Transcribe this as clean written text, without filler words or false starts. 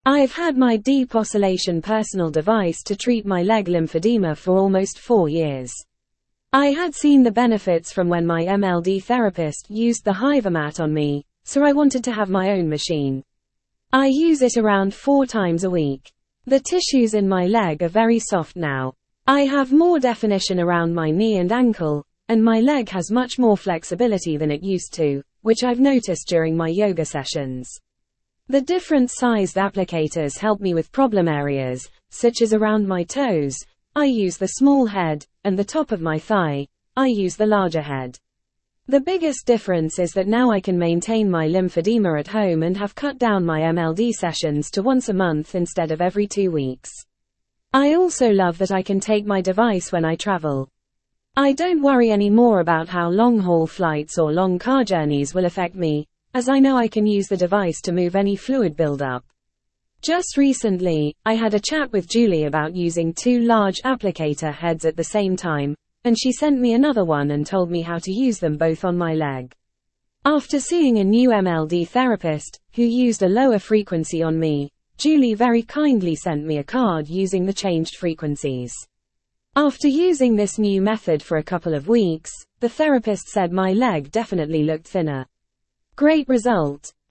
I've had my deep oscillation personal device to treat my leg lymphedema for almost 4 years. I had seen the benefits from when my MLD therapist used the Hyvermat on me, so I wanted to have my own machine. I use it around 4 times a week. The tissues in my leg are very soft now. I have more definition around my knee and ankle, and my leg has much more flexibility than it used to, which I've noticed during my yoga sessions. The different sized applicators help me with problem areas, such as around my toes. I use the small head, and the top of my thigh. I use the larger head. The biggest difference is that now I can maintain my lymphedema at home and have cut down my MLD sessions to once a month instead of every 2 weeks. I also love that I can take my device when I travel. I don't worry anymore about how long-haul flights or long car journeys will affect me, as I know I can use the device to move any fluid buildup. Just recently, I had a chat with Julie about using 2 large applicator heads at the same time, and she sent me another one and told me how to use them both on my leg. After seeing a new MLD therapist, who used a lower frequency on me, Julie very kindly sent me a card using the changed frequencies. After using this new method for a couple of weeks, the therapist said my leg definitely looked thinner. Great result.